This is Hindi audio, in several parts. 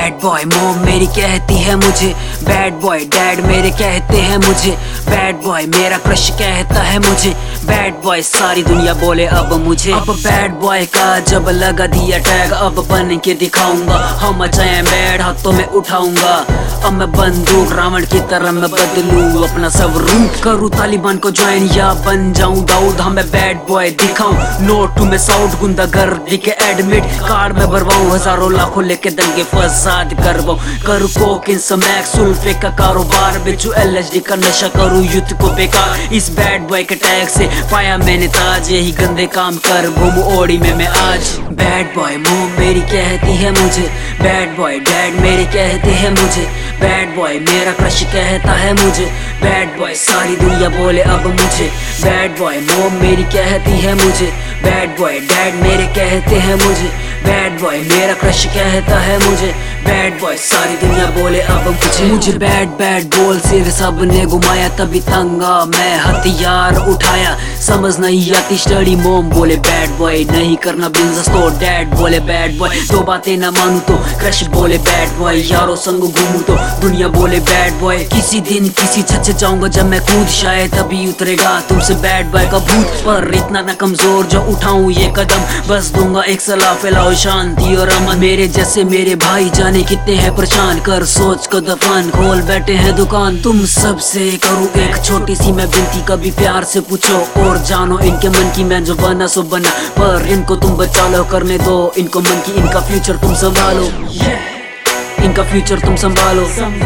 बैड बॉय मॉम मेरी कहती है मुझे, बैड बॉय डैड मेरे कहते हैं मुझे, बैड बॉय मेरा क्रश कहता है मुझे, बैड बॉय सारी दुनिया बोले अब मुझे। अब बैड बॉय का जब लगा दिया टैग, अब बन के दिखाऊंगा, हम चाहे बैड हाथों में उठाऊंगा। अब मैं बंदूक रावण की तरह मैं बदलूं अपना सब रूप, करूँ तालिबान को ज्वाइन या बन जाऊं दाऊद। हमें बैड बॉय दिखाऊं, नोट टू में साउथ गुंडागर्दी के एडमिट कार्ड में भरवाऊं, हजारों लाखों लेके दंगे फसाद करवाऊं, करूँ कोकिन स्मैक सुल्फे का कारोबार, बेचूं LSD का नशा, करूँ युद्ध को बेकार। इस बैड बॉय के टैग से पाया मैंने ताज, यही गंदे काम कर घूमूं ओड़ी में मैं आज। बैड बॉय मॉम मेरी कहती है मुझे, बैड बॉय डैड मेरे कहते हैं मुझे, बैड बॉय मेरा क्रश कहता है मुझे, बैड बॉय सारी दुनिया बोले अब मुझे। बैड बॉय मॉम मेरी कहती है मुझे, बैड बॉय डैड मेरे कहते हैं मुझे, बैड बॉय मेरा क्रश कहता है मुझे, बैड बॉय सारी दुनिया बोले अब मुझे। बैड बैड बोल सिर सब ने घुमाया, तभी तंगा मैं हथियार उठाया, समझ नहीं आती स्टडी मॉम बोले बैड बॉय नहीं करना बिजनेस तो डैड बोले बैड बॉय, दो बातें ना मानू तो क्रश बोले बैड बॉय, यारों संग घूमू तो दुनिया बोले बैड बॉय। किसी दिन किसी छत से जाऊंगा जब मैं कूद, शायद तभी उतरेगा तुमसे बैड बॉय का भूत, पर इतना ना कमजोर जो उठाऊं ये कदम, बस दूंगा एक सलाह फैलाओ शांति और अमन। मेरे जैसे मेरे भाई जाने कितने हैं परेशान, कर सोच को दफान खोल बैठे हैं दुकान। तुम सबसे करूँ एक छोटी सी मैं विनती, कभी प्यार से पूछो और जानो इनके मन की, मैं जो बना सो बना, पर इनको तुम बचा लो, करने दो इनको मन की, इनका फ्यूचर तुम संभालो, इनका फ्यूचर तुम संभालो।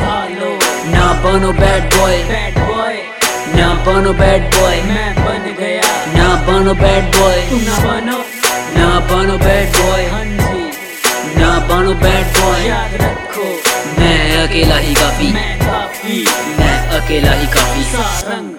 ना बनो बैड बॉय, ना बनो बैड बॉय, मैं बन गया, ना बनो बैड बॉय, तुम ना बनो, ना बनो बैड बॉय, हाँ जी ना बनो बैड बॉय। याद रखो मैं अकेला ही काफी, मैं काफी मैं अकेला ही काफी। सारंग